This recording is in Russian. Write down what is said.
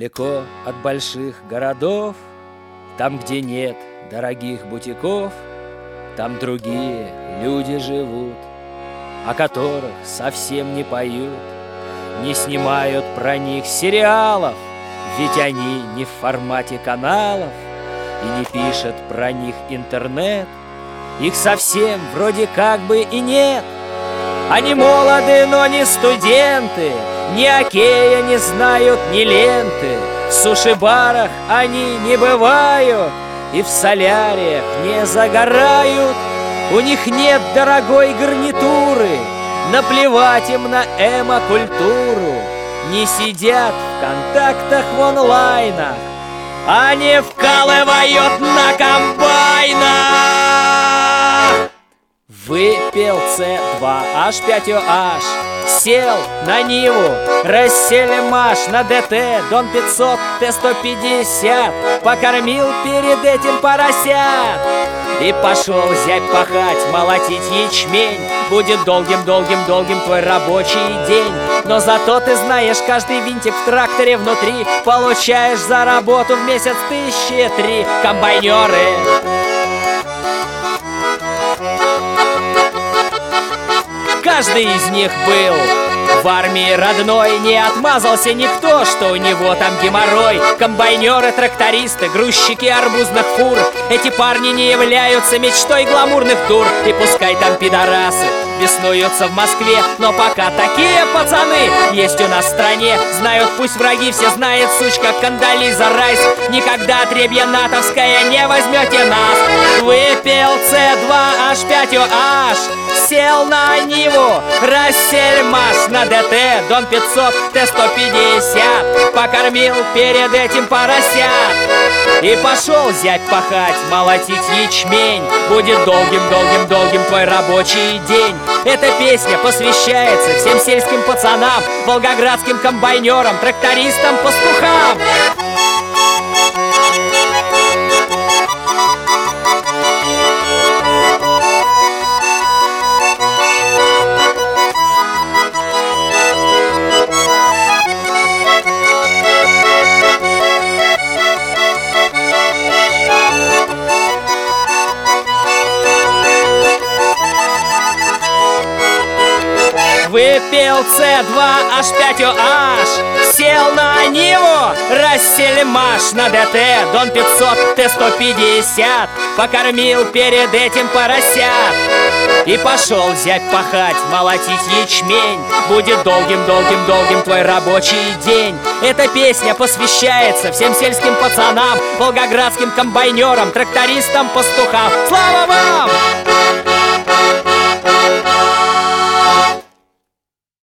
далеко от больших городов, там, где нет дорогих бутиков, там другие люди живут, о которых совсем не поют, не снимают про них сериалов, ведь они не в формате каналов, и не пишет про них интернет. Их совсем вроде как бы и нет. Они молоды, но не студенты, ни окея не знают, ни ленты. В суши-барах они не бывают и в соляриях не загорают. У них нет дорогой гарнитуры, наплевать им на эмо-культуру. Не сидят в контактах в онлайнах, они вкалывают на комбайнах. Выпил С2H5OH, сел на Ниву, Рассельмаш на ДТ, Дон 500, Т-150, покормил перед этим поросят. И пошел зять пахать, молотить ячмень. Будет долгим-долгим-долгим твой рабочий день. Но зато ты знаешь, каждый винтик в тракторе внутри получаешь за работу в месяц 1003. Комбайнеры, каждый из них был в армии родной, не отмазался никто, что у него там геморрой. Комбайнеры, трактористы, грузчики арбузных фур, эти парни не являются мечтой гламурных дур. И пускай там пидорасы беснуются в Москве, но пока такие пацаны есть у нас в стране. Знают пусть враги, все знает сучка Кондолиза Райс. Никогда отребье натовское не возьмете нас. Выпил С2H5OH, сел на Ниву, Рассельмаш на ДТ, Дон 500, Т-150, покормил перед этим поросят. И пошел зять пахать, молотить ячмень. Будет долгим-долгим-долгим твой рабочий день. Эта песня посвящается всем сельским пацанам, волгоградским комбайнерам, трактористам, пастухам. Выпил С2H5OH, сел на Ниву, Рассельмаш на ДТ, Дон 500, Т-150, покормил перед этим поросят. И пошел зять пахать, молотить ячмень. Будет долгим-долгим-долгим твой рабочий день. Эта песня посвящается всем сельским пацанам, волгоградским комбайнерам, трактористам, пастухам. Слава вам!